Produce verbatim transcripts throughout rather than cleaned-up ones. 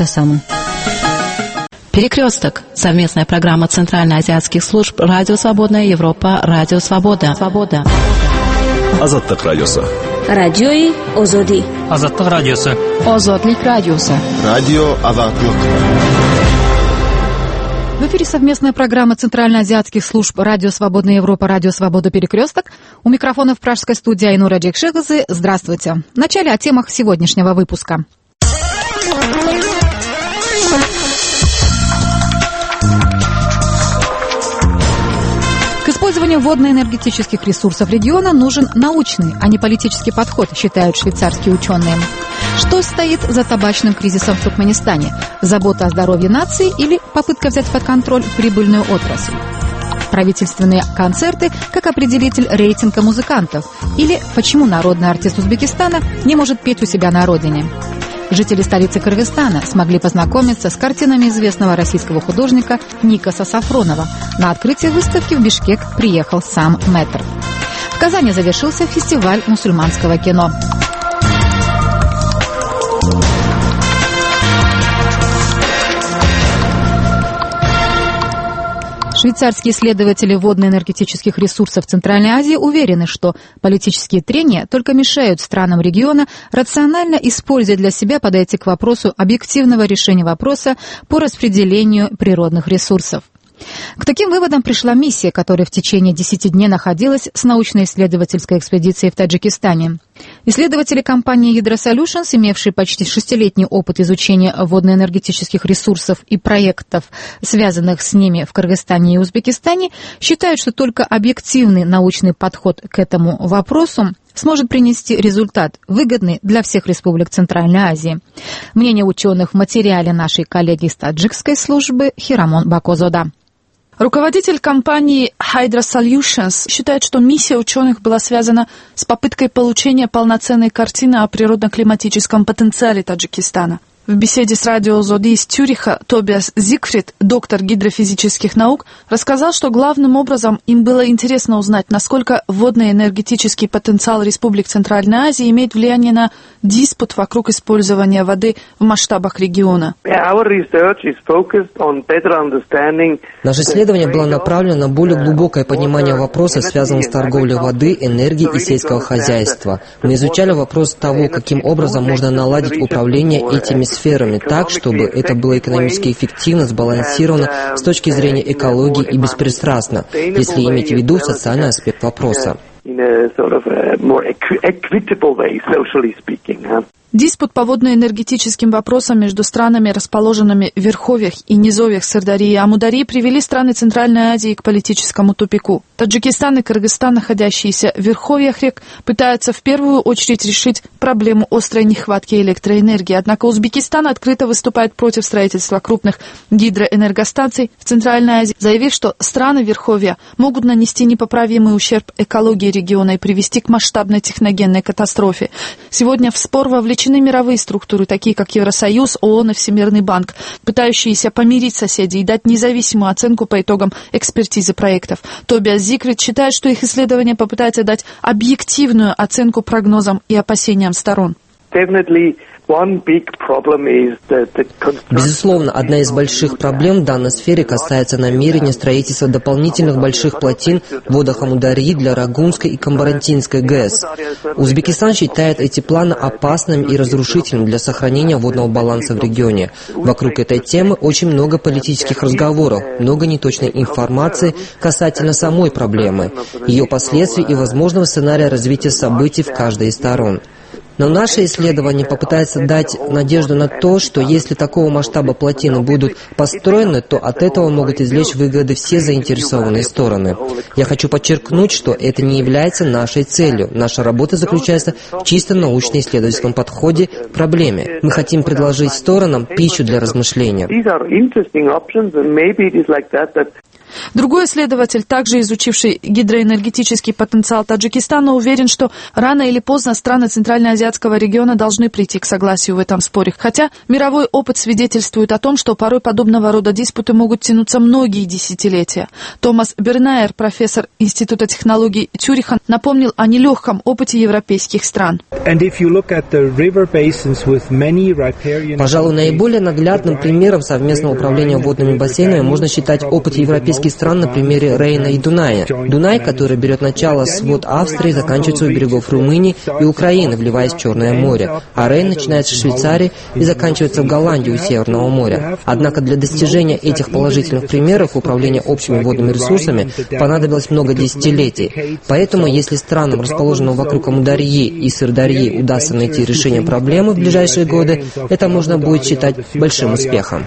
самым. Перекресток. Совместная программа Центральноазиатских служб Радио Свободная Европа, Радио Свобода. Свобода. Азаттык радиосы. Радиои Озоди. Азаттык радиосы. Озодлик радиосы. Радио Азаттык. В эфире совместная программа Центральноазиатских служб Радио Свободная Европа, Радио Свобода Перекресток. У микрофона в пражской студии Айнура Джекшегазы. Здравствуйте. В начале о темах сегодняшнего выпуска. К использованию водно-энергетических ресурсов региона нужен научный, а не политический подход, считают швейцарские ученые. Что стоит за табачным кризисом в Туркменистане? Забота о здоровье нации или попытка взять под контроль прибыльную отрасль? Правительственные концерты как определитель рейтинга музыкантов? Или почему народный артист Узбекистана не может петь у себя на родине? Жители столицы Кыргызстана смогли познакомиться с картинами известного российского художника Никаса Сафронова. На открытие выставки в Бишкек приехал сам мэтр. В Казани завершился фестиваль мусульманского кино. Швейцарские исследователи водно-энергетических ресурсов Центральной Азии уверены, что политические трения только мешают странам региона рационально, используя для себя, подойти к вопросу объективного решения вопроса по распределению природных ресурсов. К таким выводам пришла миссия, которая в течение десяти дней находилась с научно-исследовательской экспедицией в Таджикистане. Исследователи компании Hydrosolutions, имевшие почти шестилетний опыт изучения водно-энергетических ресурсов и проектов, связанных с ними в Кыргызстане и Узбекистане, считают, что только объективный научный подход к этому вопросу сможет принести результат, выгодный для всех республик Центральной Азии. Мнение ученых в материале нашей коллеги из таджикской службы Хирамон Бакозода. Руководитель компании Hydrosolutions считает, что миссия ученых была связана с попыткой получения полноценной картины о природно-климатическом потенциале Таджикистана. В беседе с радио Озоди из Цюриха Тобиас Зигфрид, доктор гидрофизических наук, рассказал, что главным образом им было интересно узнать, насколько водно-энергетический потенциал республик Центральной Азии имеет влияние на диспут вокруг использования воды в масштабах региона. Наше исследование было направлено на более глубокое понимание вопроса, связанного с торговлей воды, энергией и сельского хозяйства. Мы изучали вопрос того, каким образом можно наладить управление этими сферами так, чтобы это было экономически эффективно, сбалансировано с точки зрения экологии и беспристрастно, если иметь в виду социальный аспект вопроса. Диспут по водно-энергетическим вопросам между странами, расположенными в верховьях и низовьях Сырдарьи и Амударьи, привели страны Центральной Азии к политическому тупику. Таджикистан и Кыргызстан, находящиеся в верховьях рек, пытаются в первую очередь решить проблему острой нехватки электроэнергии. Однако Узбекистан открыто выступает против строительства крупных гидроэнергостанций в Центральной Азии, заявив, что страны верховья могут нанести непоправимый ущерб экологии региона и привести к масштабной техногенной катастрофе. Сегодня в спор вовлечены мировые структуры, такие как Евросоюз, ООН и Всемирный банк, пытающиеся помирить соседей и дать независимую оценку по итогам экспертизы проектов. Тобиас Зигфрид считает, что их исследование попытается дать объективную оценку прогнозам и опасениям сторон. Безусловно, одна из больших проблем в данной сфере касается намерения строительства дополнительных больших плотин в водах Амударьи для Рагунской и Камбарантинской ГЭС. Узбекистан считает эти планы опасными и разрушительными для сохранения водного баланса в регионе. Вокруг этой темы очень много политических разговоров, много неточной информации касательно самой проблемы, ее последствий и возможного сценария развития событий в каждой из сторон. Но наше исследование попытается дать надежду на то, что если такого масштаба плотины будут построены, то от этого могут извлечь выгоды все заинтересованные стороны. Я хочу подчеркнуть, что это не является нашей целью. Наша работа заключается в чисто научно-исследовательском подходе к проблеме. Мы хотим предложить сторонам пищу для размышления. Другой исследователь, также изучивший гидроэнергетический потенциал Таджикистана, уверен, что рано или поздно страны Центральноазиатского региона должны прийти к согласию в этом споре. Хотя мировой опыт свидетельствует о том, что порой подобного рода диспуты могут тянуться многие десятилетия. Томас Бернайер, профессор Института технологий Цюриха, напомнил о нелегком опыте европейских стран. Пожалуй, наиболее наглядным примером совместного управления водными бассейнами можно считать опыт европейских стран на примере Рейна и Дуная. Дунай, который берет начало с вод Австрии, заканчивается у берегов Румынии и Украины, вливаясь в Черное море, а Рейн начинается в Швейцарии и заканчивается в Голландии у Северного моря. Однако для достижения этих положительных примеров управления общими водными ресурсами понадобилось много десятилетий. Поэтому, если странам, расположенным вокруг Амударьи и Сырдарьи, удастся найти решение проблемы в ближайшие годы, это можно будет считать большим успехом.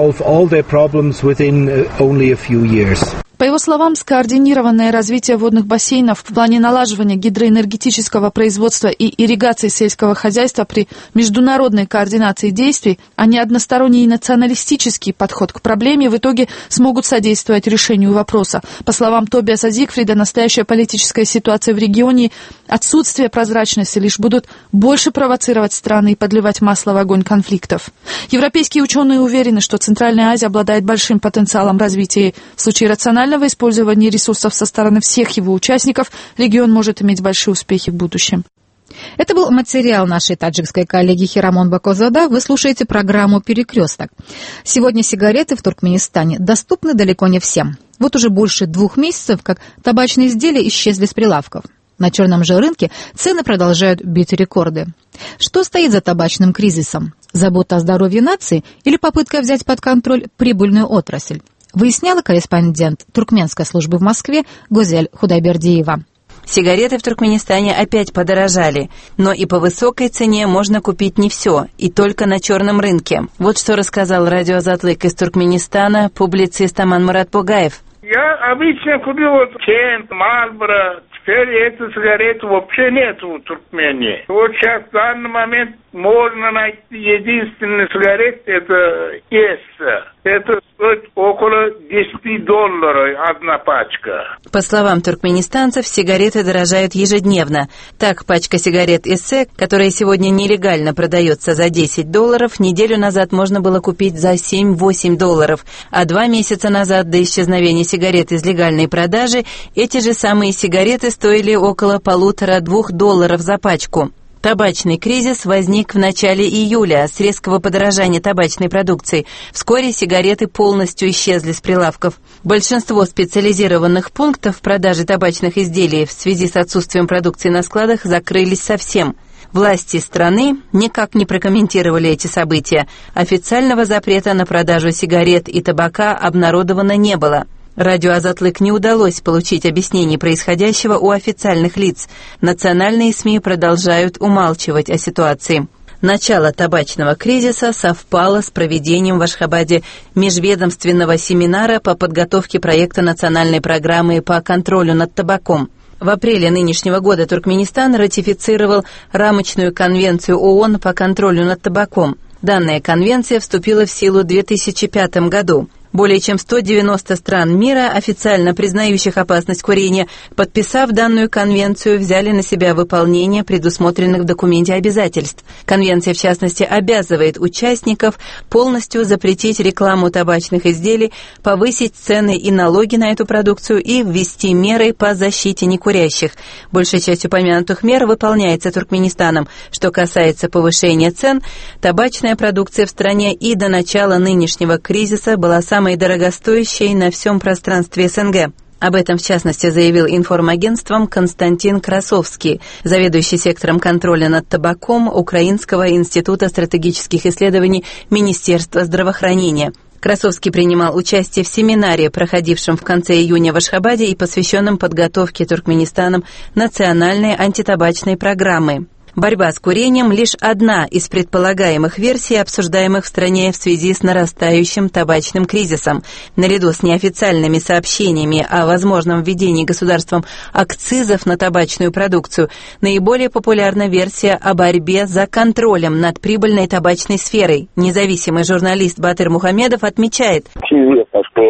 По его словам, скоординированное развитие водных бассейнов в плане налаживания гидроэнергетического производства и ирригации сельского хозяйства при международной координации действий, а не односторонний националистический подход к проблеме в итоге смогут содействовать решению вопроса. По словам Тобиаса Зигфрида, настоящая политическая ситуация в регионе, отсутствие прозрачности лишь будут больше провоцировать страны и подливать масло в огонь конфликтов. Европейские ученые уверены, что Центральная Азия обладает большим потенциалом развития. В случае рационального использования ресурсов со стороны всех его участников регион может иметь большие успехи в будущем. Это был материал нашей таджикской коллеги Хирамон Бакозада. Вы слушаете программу «Перекресток». Сегодня сигареты в Туркменистане доступны далеко не всем. Вот уже больше двух месяцев, как табачные изделия исчезли с прилавков. На черном же рынке цены продолжают бить рекорды. Что стоит за табачным кризисом? Забота о здоровье нации или попытка взять под контроль прибыльную отрасль? Выясняла корреспондент туркменской службы в Москве Гузель Худайбердиева. Сигареты в Туркменистане опять подорожали, но и по высокой цене можно купить не все, и только на черном рынке. Вот что рассказал радио «Азатлык» из Туркменистана публицист Аман Муратбугаев. Я обычно купил вот Кент, Мальборо. Теперь этой сигареты вообще нет в Туркмении. Вот сейчас в данный момент можно найти единственный сигарет, это Эсса. Это стоит около десять долларов одна пачка. По словам туркменистанцев, сигареты дорожают ежедневно. Так, пачка сигарет Эссе, которая сегодня нелегально продается за десять долларов, неделю назад можно было купить за семь-восемь долларов. А два месяца назад, до исчезновения сигарет из легальной продажи, эти же самые сигареты стоили около полутора-двух долларов за пачку. Табачный кризис возник в начале июля с резкого подорожания табачной продукции. Вскоре сигареты полностью исчезли с прилавков. Большинство специализированных пунктов продажи табачных изделий в связи с отсутствием продукции на складах закрылись совсем. Власти страны никак не прокомментировали эти события. Официального запрета на продажу сигарет и табака обнародовано не было. Радио «Азатлык» не удалось получить объяснений происходящего у официальных лиц. Национальные СМИ продолжают умалчивать о ситуации. Начало табачного кризиса совпало с проведением в Ашхабаде межведомственного семинара по подготовке проекта национальной программы по контролю над табаком. В апреле нынешнего года Туркменистан ратифицировал рамочную конвенцию ООН по контролю над табаком. Данная конвенция вступила в силу в две тысячи пятом году. Более чем сто девяносто стран мира, официально признающих опасность курения, подписав данную конвенцию, взяли на себя выполнение предусмотренных в документе обязательств. Конвенция, в частности, обязывает участников полностью запретить рекламу табачных изделий, повысить цены и налоги на эту продукцию и ввести меры по защите некурящих. Большая часть упомянутых мер выполняется Туркменистаном. Что касается повышения цен, табачная продукция в стране и до начала нынешнего кризиса была самой дорогостоящей на всем пространстве СНГ. Об этом, в частности, заявил информагентством Константин Красовский, заведующий сектором контроля над табаком Украинского института стратегических исследований Министерства здравоохранения. Красовский принимал участие в семинаре, проходившем в конце июня в Ашхабаде и посвященном подготовке Туркменистаном национальной антитабачной программы. Борьба с курением – лишь одна из предполагаемых версий, обсуждаемых в стране в связи с нарастающим табачным кризисом. Наряду с неофициальными сообщениями о возможном введении государством акцизов на табачную продукцию, наиболее популярна версия о борьбе за контролем над прибыльной табачной сферой. Независимый журналист Батыр Мухамедов отмечает: известно, что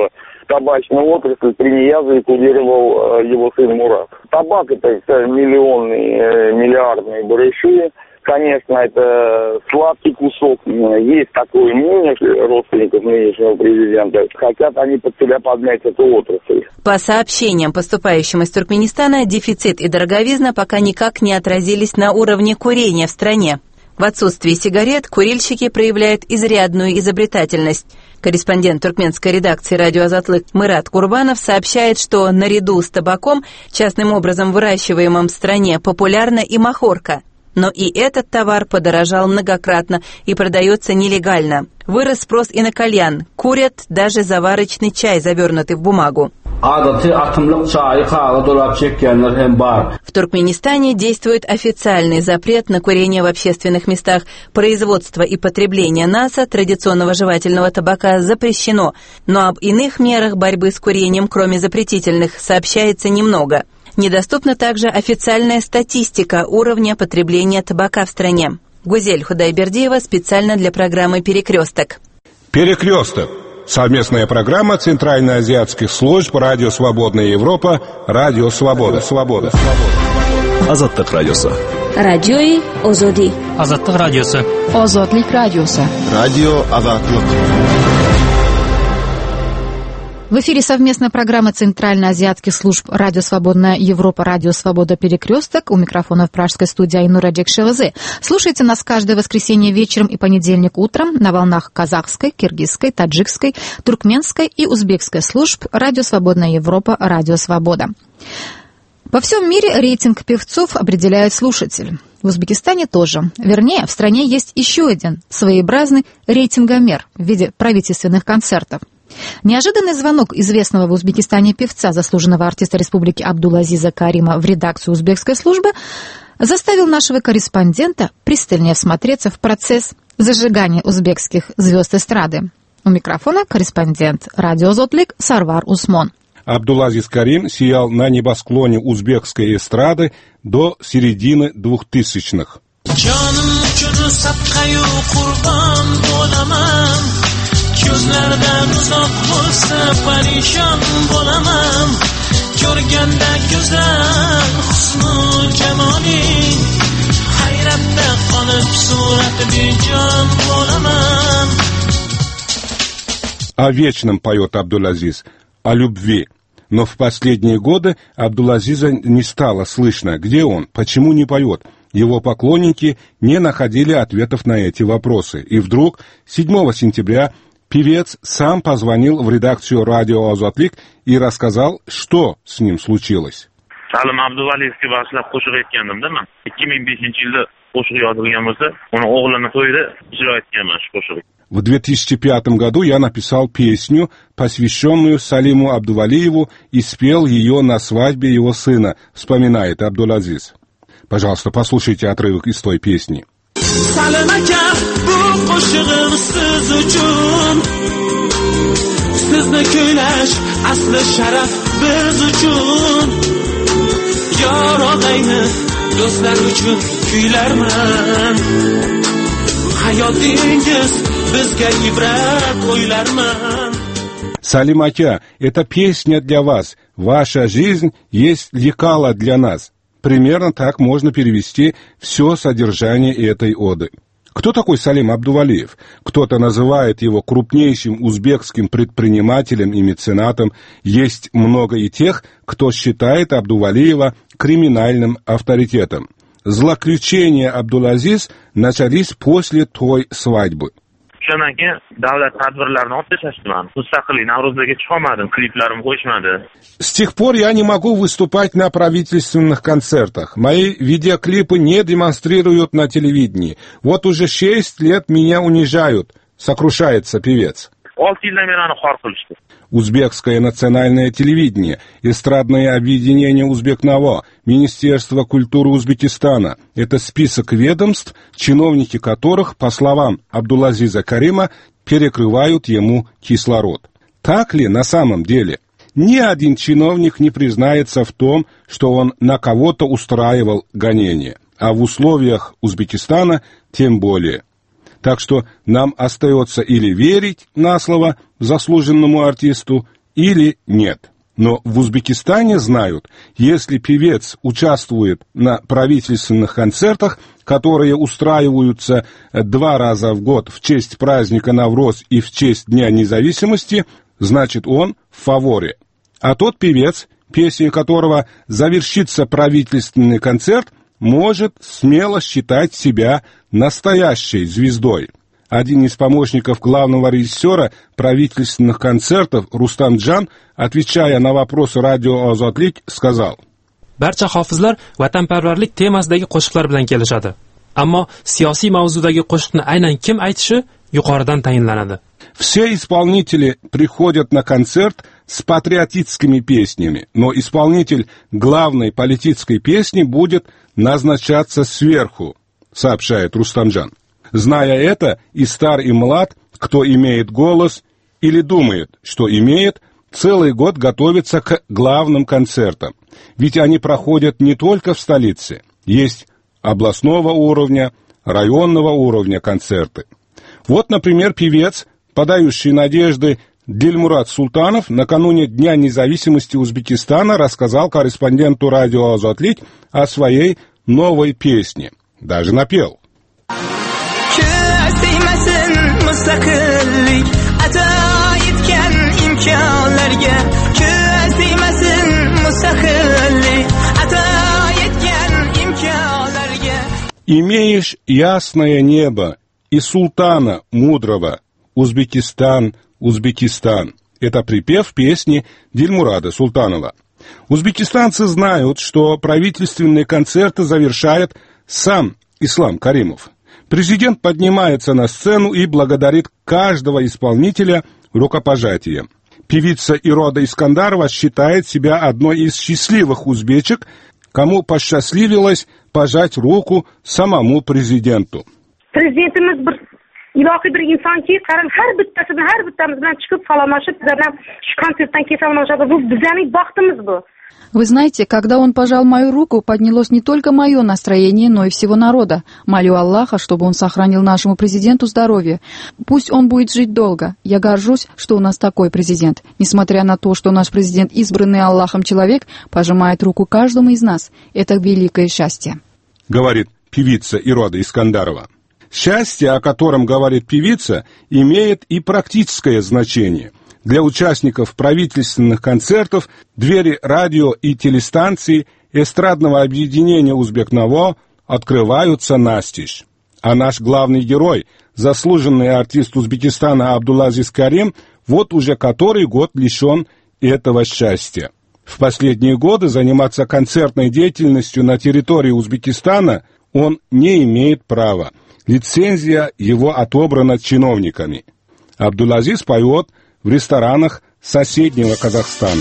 табачную отрасль при Ниязове курировал его сын Мурат. Табак — это миллионные, миллиардные барыши. Конечно, это сладкий кусок. Есть такое мнение родственников нынешнего президента. Хотят они под себя поднять эту отрасль. По сообщениям, поступающим из Туркменистана, дефицит и дороговизна пока никак не отразились на уровне курения в стране. В отсутствии сигарет курильщики проявляют изрядную изобретательность. Корреспондент туркменской редакции «Радио Азатлык» Мырат Курбанов сообщает, что наряду с табаком, частным образом выращиваемым в стране, популярна и махорка. Но и этот товар подорожал многократно и продается нелегально. Вырос спрос и на кальян. Курят даже заварочный чай, завернутый в бумагу. В Туркменистане действует официальный запрет на курение в общественных местах. Производство и потребление НАСА, традиционного жевательного табака, запрещено. Но об иных мерах борьбы с курением, кроме запретительных, сообщается немного. Недоступна также официальная статистика уровня потребления табака в стране. Гузель Худайбердиева специально для программы «Перекресток». «Перекресток» — совместная программа Центральноазиатских служб «Радио Свободная Европа», «Радио Свобода». Свобода. Азаттык радиосы. Радиои Озоди. Азаттык радиосы. Озодлик радиосы. Радио Азаттык. В эфире совместная программа Центральноазиатских служб «Радио Свободная Европа», «Радио Свобода. Перекресток». У микрофона в пражской студии Айнура Джекшевазе. Слушайте нас каждое воскресенье вечером и понедельник утром на волнах казахской, киргизской, таджикской, туркменской и узбекской служб «Радио Свободная Европа», «Радио Свобода». Во всем мире рейтинг певцов определяет слушатель. В Узбекистане тоже. Вернее, в стране есть еще один своеобразный рейтингомер в виде правительственных концертов. Неожиданный звонок известного в Узбекистане певца, заслуженного артиста республики Абдулазиза Карима в редакцию узбекской службы заставил нашего корреспондента пристальнее всмотреться в процесс зажигания узбекских звезд эстрады. У микрофона корреспондент радио Азатлык Сарвар Усмон. Абдулазиз Карим сиял на небосклоне узбекской эстрады до середины двухтысячных. Ko'zlardan uzoq bo'lsa parishon bo'laman ko'rganda go'zal husnu jamoling hayratda qolib surat bejon bo'laman. О вечном поет Абдулазиз, о любви. Но в последние годы Абдулазиза не стало слышно, где он, почему не поет. Его поклонники не находили ответов на эти вопросы. И вдруг седьмого сентября певец сам позвонил в редакцию радио Азатлык и рассказал, что с ним случилось. Salim Abduvaliyevga bag'ishlab qo'shiq aytgandim-da men. ikki ming beshinchi yilda qo'shiq yozilgan bo'lsa, uni o'g'lini to'yida ijro etganman shu qo'shiqni. В две тысячи пятом году я написал песню, посвященную Салиму Абдувалиеву, и спел ее на свадьбе его сына, вспоминает Абдулазиз. Пожалуйста, послушайте отрывок из той песни. Salim aka, bu qo'shig'im siz uchun. Sizni kuylash asli sharaf biz uchun. Yor og'ayni do'stlar uchun kuylarman. Hayotingiz bizga ibrat o'ylarman. Салим ака, эта песня для вас. Ваша жизнь есть лекало для нас. Примерно так можно перевести все содержание этой оды. Кто такой Салим Абдувалиев? Кто-то называет его крупнейшим узбекским предпринимателем и меценатом. Есть много и тех, кто считает Абдувалиева криминальным авторитетом. Злоключения Абдулазиз начались после той свадьбы. Shundan keyin davlat tadbirlarini olib tashlashdi meni. Mustaqillik Navro'zga chiqolmadim, kliplarim qo'yishmadi. С тех пор я не могу выступать на правительственных концертах. Мои видеоклипы не демонстрируют на телевидении. Вот уже шесть лет меня унижают, сокрушается певец. olti yildan beri meni xor qilishdi. Узбекское национальное телевидение, эстрадное объединение Узбекнаво, Министерство культуры Узбекистана. Это список ведомств, чиновники которых, по словам Абдулазиза Карима, перекрывают ему кислород. Так ли на самом деле? Ни один чиновник не признается в том, что он на кого-то устраивал гонения, а в условиях Узбекистана тем более. Так что нам остается или верить на слово заслуженному артисту, или нет. Но в Узбекистане знают, если певец участвует на правительственных концертах, которые устраиваются два раза в год в честь праздника Навроз и в честь Дня независимости, значит он в фаворе. А тот певец, песней которого завершится правительственный концерт, может смело считать себя настоящей звездой. Один из помощников главного режиссера правительственных концертов, Рустам Джан, отвечая на вопросы радио Озодлик, сказал: Barcha hofizlar vatanparvarlik temasidagi qo'shiqlar bilan kelishadi. Ammo siyosiy mavzudagi qo'shiqni aynan kim aytishi yuqoridan tayinlanadi. Все исполнители приходят на концерт с патриотическими песнями, но исполнитель главной политической песни будет назначаться сверху, сообщает Рустамджан. Зная это, и стар, и млад, кто имеет голос или думает, что имеет, целый год готовится к главным концертам. Ведь они проходят не только в столице. Есть областного уровня, районного уровня концерты. Вот, например, певец, подающий надежды Дильмурат Султанов, накануне Дня независимости Узбекистана рассказал корреспонденту радио Озодлик о своей новой песне. Даже напел. Имеешь ясное небо и султана мудрого, Узбекистан, Узбекистан. Это припев песни Дильмурада Султанова. Узбекистанцы знают, что правительственные концерты завершает сам Ислам Каримов. Президент поднимается на сцену и благодарит каждого исполнителя рукопожатием. Певица Ирода Искандарова считает себя одной из счастливых узбечек, кому посчастливилось пожать руку самому президенту. Prezidentimiz bir ilohiy bir insonki, qarang har bittasidan har bittamiz bilan chiqib salomlashib, bizlardan shu konsertdan keyin salomlashadi. Bu bizning baxtimiz bu. Вы знаете, когда он пожал мою руку, поднялось не только мое настроение, но и всего народа. Молю Аллаха, чтобы он сохранил нашему президенту здоровье. Пусть он будет жить долго. Я горжусь, что у нас такой президент. Несмотря на то, что наш президент, избранный Аллахом человек, пожимает руку каждому из нас. Это великое счастье. Говорит певица Ирода Искандарова. Счастье, о котором говорит певица, имеет и практическое значение. Для участников правительственных концертов двери радио и телестанций эстрадного объединения «Узбек-Наво» открываются настежь. А наш главный герой, заслуженный артист Узбекистана Абдулазиз Карим, вот уже который год лишен этого счастья. В последние годы заниматься концертной деятельностью на территории Узбекистана он не имеет права. Лицензия его отобрана чиновниками. Абдулазиз поет в ресторанах соседнего Казахстана.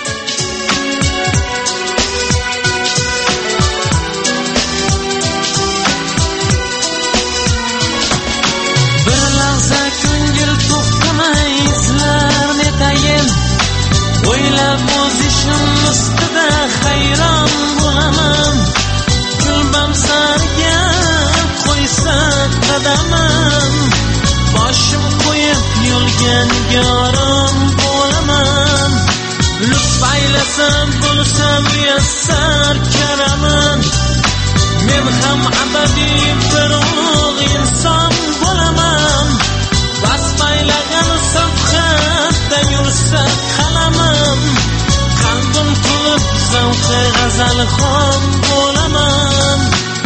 boshim qo'yib yo'lgan yorim bo'laman, lutf aylasam bo'lsam muyassar karaman, men ham abadiy bir ulug' inson bo'laman, basmaylagan safhatda yursa qalamim, qalbim to'lib zavqi g'azalxon bo'laman,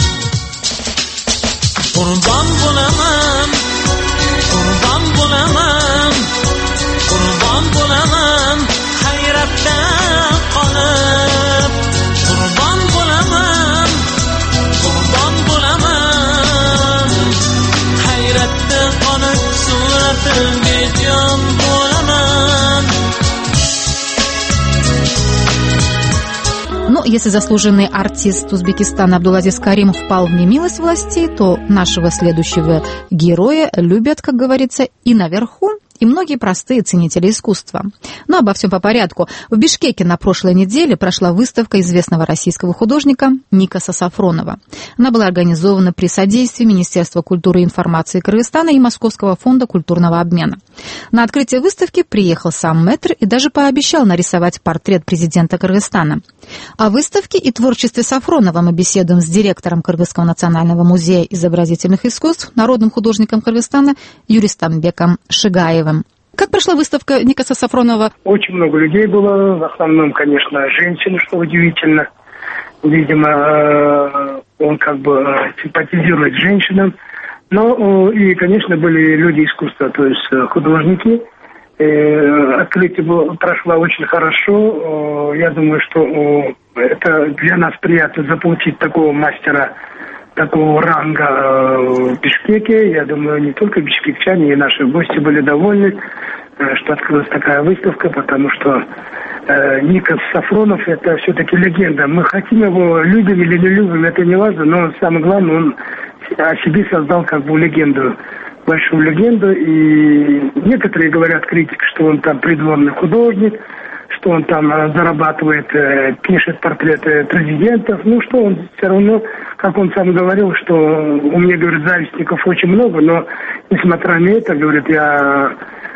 qurbon bo'laman, qurbon bo'laman, qurbon bo'laman, hayratda qolib, qurbon bo'laman, qurbon bo'laman, hayratda qolib, suratim bejon bo'laman. Но если заслуженный артист Узбекистана Абдулазиз Каримов впал в немилость властей, то нашего следующего героя любят, как говорится, и наверху, и многие простые ценители искусства. Но обо всем по порядку. В Бишкеке на прошлой неделе прошла выставка известного российского художника Никаса Сафронова. Она была организована при содействии Министерства культуры и информации Кыргызстана и Московского фонда культурного обмена. На открытие выставки приехал сам мэтр и даже пообещал нарисовать портрет президента Кыргызстана. О выставке и творчестве Сафронова мы беседуем с директором Кыргызского национального музея изобразительных искусств, народным художником Кыргызстана Юристамбеком Шигаевым. Как прошла выставка Никаса Сафронова? Очень много людей было, в основном, конечно, женщины, что удивительно. Видимо, он как бы симпатизирует женщинам. Но и, конечно, были люди искусства, то есть художники. Открытие было, прошло очень хорошо. Я думаю, что это для нас приятно заполучить такого мастера, такого ранга в Бишкеке. Я думаю, не только бишкекчане, и наши гости были довольны, что открылась такая выставка, потому что э, Никас Сафронов – это все-таки легенда. Мы хотим его, любим или не любим, это не важно, но самое главное, он о себе создал как бы легенду, большую легенду. И некоторые говорят, критики, что он там придворный художник, что он там зарабатывает, пишет портреты президентов. Ну что, он все равно, как он сам говорил, что у меня, говорит, завистников очень много, но несмотря на это, говорит, я,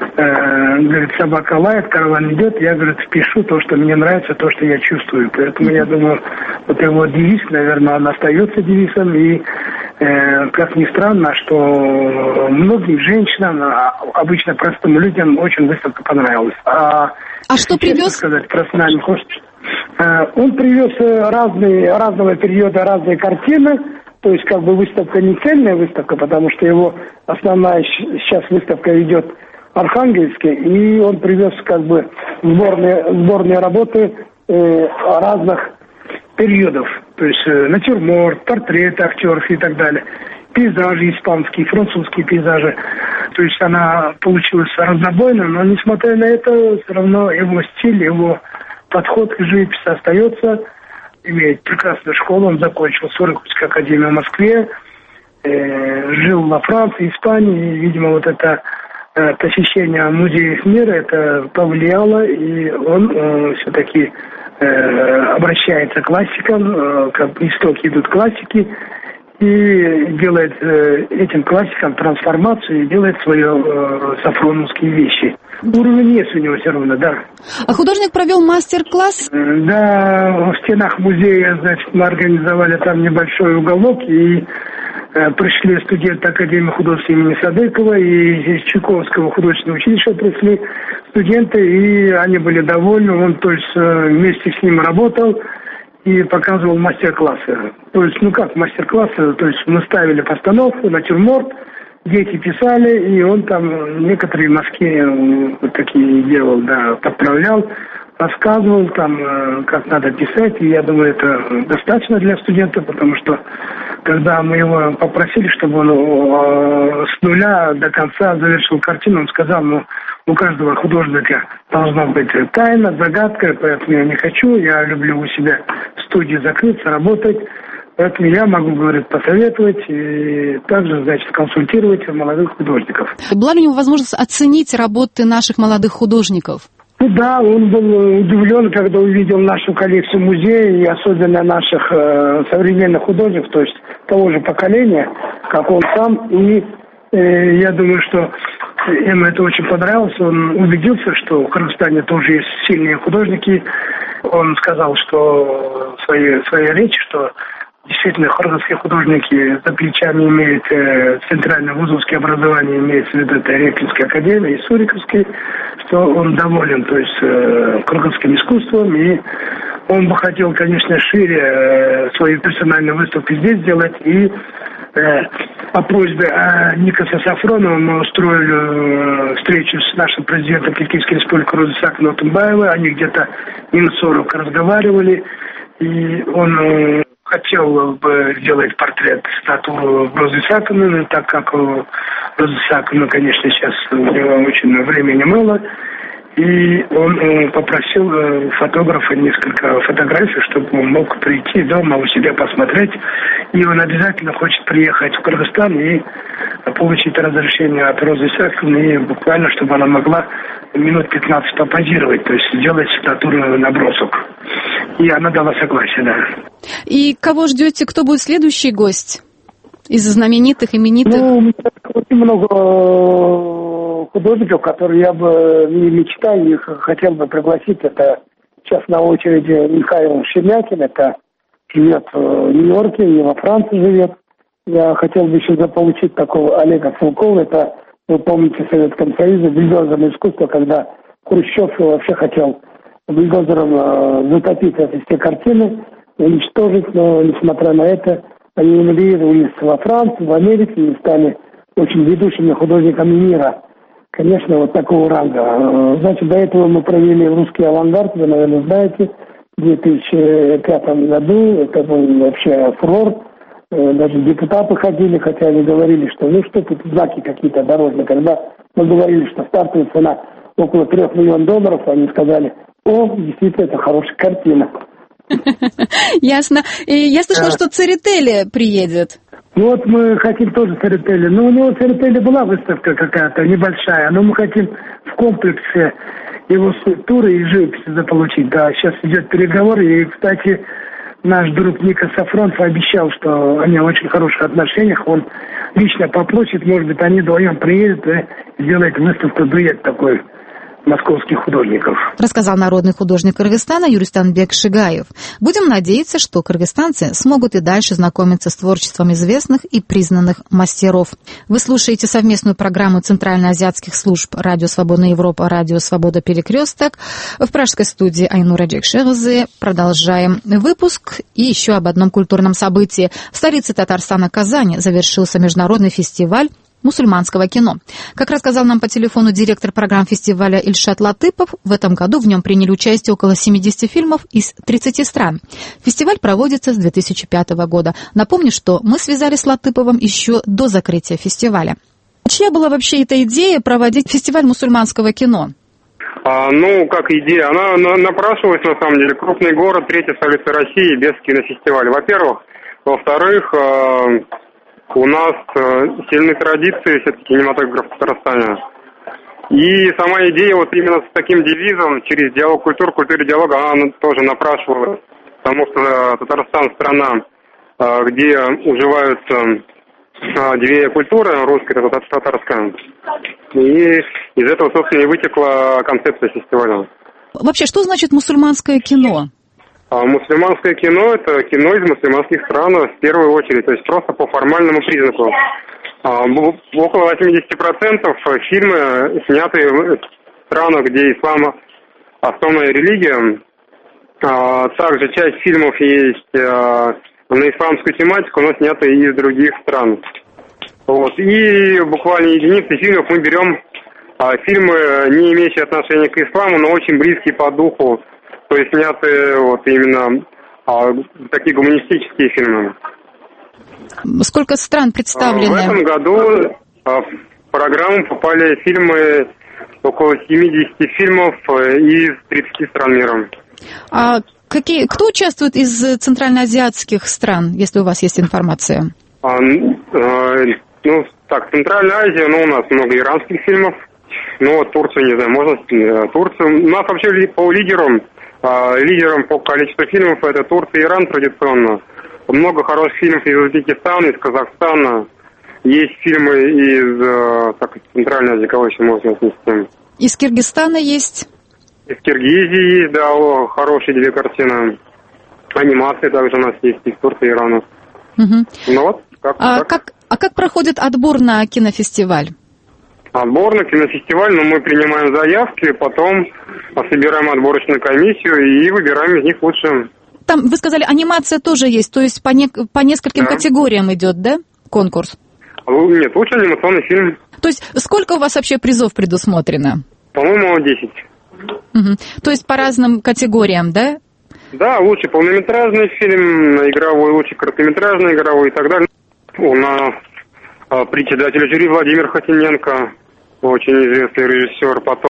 э, говорит, собака лает, караван идет, я, говорит, пишу то, что мне нравится, то, что я чувствую. Поэтому я думаю, вот его девиз, наверное, он остается девизом. И э, как ни странно, что многим женщинам, обычно простым людям, очень выставка понравилась. А А что привез? Сказать, профессиональный художник. Он привез разные, разного периода разные картины. То есть как бы выставка не цельная выставка, потому что его основная сейчас выставка идет в Архангельске. И он привез как бы сборные, сборные работы э, разных периодов. То есть э, натюрморт, портреты актеров и так далее. Пейзажи испанские, французские пейзажи. То есть она получилась разнобойной, но несмотря на это, все равно его стиль, его подход к живописи остается. Имеет прекрасную школу, он закончил Сургутскую академию в Москве, э, жил во Франции, Испании. И, видимо, вот это э, посещение музеев мира, это повлияло, и он э, все-таки э, обращается к классикам, э, как истоки идут классики, и делает э, этим классикам трансформацию и делает свои э, сафроновские вещи. Уровень есть у него все равно, да. А художник провел мастер-класс? Да, в стенах музея, значит, мы организовали там небольшой уголок, и э, пришли студенты Академии художеств имени Садыкова и из Чайковского художественного училища пришли студенты, и они были довольны. Он, то есть, э, вместе с ним работал и показывал мастер-классы. То есть, ну как мастер-классы, то есть мы ставили постановку, натюрморт, дети писали, и он там некоторые мазки вот такие делал, да, подправлял, рассказывал там, как надо писать, и я думаю, это достаточно для студента, потому что когда мы его попросили, чтобы он с нуля до конца завершил картину, он сказал, ну, у каждого художника должна быть тайна, загадка, поэтому я не хочу, я люблю у себя в студии закрыться, работать. Поэтому я могу, говорит, посоветовать и также, значит, консультировать молодых художников. Была ли у него возможность оценить работы наших молодых художников? Ну да, он был удивлен, когда увидел нашу коллекцию музея, и особенно наших э, современных художников, то есть того же поколения, как он сам. И э, я думаю, что ему это очень понравилось. Он убедился, что в Кыргызстане тоже есть сильные художники. Он сказал, что в своей, в своей речи, что действительно, кыргызские художники за плечами имеют э, центральное вузовское образование, имеется в виду это Репинская академия и Суриковский, что он доволен, то есть, э, кыргызским искусством, и он бы хотел, конечно, шире э, свою персональную выставку здесь сделать, и э, по просьбе э, Никаса Сафронова мы устроили э, встречу с нашим президентом Киргизской республики Розысаком Отымбаевой, они где-то минут сорок разговаривали, и он э, хотел бы сделать портрет, статую Розы Исааковны, так как Роза Исааковна, конечно, сейчас у него очень времени мало. И он э, попросил э, фотографа несколько фотографий, чтобы он мог прийти дома у себя посмотреть. И он обязательно хочет приехать в Кыргызстан и получить разрешение от Розы Исаковны, и буквально, чтобы она могла минут пятнадцать попозировать, то есть сделать статурный набросок. И она дала согласие, да. И кого ждете, кто будет следующий гость из знаменитых, именитых? Ну, у меня очень много художников, которые я бы мечтал и хотел бы пригласить. Это сейчас на очереди Михаил Шемякин, это живет в Нью-Йорке и во Франции живет. Я хотел бы еще заполучить такого Олега Целкова, это, вы помните, в Советском Союзе бульдозерное искусство, когда Хрущев вообще хотел бульдозером затопить эти все картины, уничтожить, но несмотря на это, они эмигрировались во Францию, в Америке и стали очень ведущими художниками мира. Конечно, вот такого ранга. Значит, до этого мы провели русский авангард, вы, наверное, знаете, в две тысячи пятом году. Это был вообще фурор. Даже депутаты ходили, хотя они говорили, что ну что тут знаки какие-то дорожные. Когда мы говорили, что стартовая цена около трех миллионов долларов, они сказали, о, действительно, это хорошая картина. Ясно. И я слышала, что Церетели приедет. Ну вот мы хотим тоже Церетели. Ну, у него в Церетели была выставка какая-то небольшая, но мы хотим в комплексе его скульптуры и живописи заполучить. Да, сейчас идет переговор, и, кстати, наш друг Ника Сафронов обещал, что они в очень хороших отношениях, он лично попросит, может быть, они вдвоем приедут и сделают выставку дуэт такой московских художников. Рассказал народный художник Кыргызстана Юристанбек Шигаев. Будем надеяться, что кыргызстанцы смогут и дальше знакомиться с творчеством известных и признанных мастеров. Вы слушаете совместную программу Центральноазиатских служб «Радио Свободная Европа», «Радио Свобода Перекресток». В пражской студии Айнура Джекшерзе. Продолжаем выпуск. И еще об одном культурном событии. В столице Татарстана, Казани, завершился международный фестиваль мусульманского кино. Как рассказал нам по телефону директор программ фестиваля Ильшат Латыпов, в этом году в нем приняли участие около семидесяти фильмов из тридцати стран. Фестиваль проводится с две тысячи пятого года. Напомню, что мы связались с Латыповым еще до закрытия фестиваля. Чья была вообще эта идея проводить фестиваль мусульманского кино? А, ну, как идея, она на, напрашивалась, на самом деле. Крупный город, третья столица России, без кинофестиваля, во-первых. Во-вторых, э, у нас э, сильные традиции все-таки кинематографа в Татарстане. И сама идея вот именно с таким девизом через диалог культур, культуре диалога, она тоже напрашивалась. Потому что Татарстан страна, э, где уживаются э, две культуры, русская и татарская. И из этого, собственно, и вытекла концепция фестиваля. Вообще, что значит мусульманское кино? А мусульманское кино – это кино из мусульманских стран в первую очередь, то есть просто по формальному признаку. А, около восемьдесят процентов фильмы сняты в странах, где ислам основная религия. А, также часть фильмов есть а, на исламскую тематику, но сняты из других стран. Вот. И буквально единицы фильмов мы берем а, фильмы, не имеющие отношения к исламу, но очень близкие по духу. То есть сняты вот именно а, такие гуманистические фильмы. Сколько стран представлены? В этом году а, в программу попали фильмы, около семидесяти фильмов из тридцати стран мира. А какие, кто участвует из центральноазиатских стран, если у вас есть информация? А, а, ну, так, Центральная Азия, ну, у нас много иранских фильмов. Ну, вот Турцию, не знаю, можно Турцию. У нас вообще по лидерам, лидерам по количеству фильмов это Турция и Иран традиционно. Много хороших фильмов из Узбекистана, из Казахстана. Есть фильмы из так, Центральной Азии, кого еще можно отнести. Из Киргизстана есть? Из Киргизии есть, да, о, хорошие две картины. Анимации также у нас есть из Турции и Ирана. Угу. Ну вот, как, а, как? как, а как проходит отбор на кинофестиваль? Отбор на кинофестиваль, но мы принимаем заявки, потом собираем отборочную комиссию и выбираем из них лучшие. Там, вы сказали, анимация тоже есть, то есть по, не, по нескольким да. категориям идет, да, конкурс? Нет, лучший анимационный фильм. То есть сколько у вас вообще призов предусмотрено? По-моему, десять. Угу. То есть по разным категориям, да? Да, лучший полнометражный фильм, игровой, лучший короткометражный игровой и так далее. У нас председатель жюри Владимир Хотиненко, очень известный режиссер, потом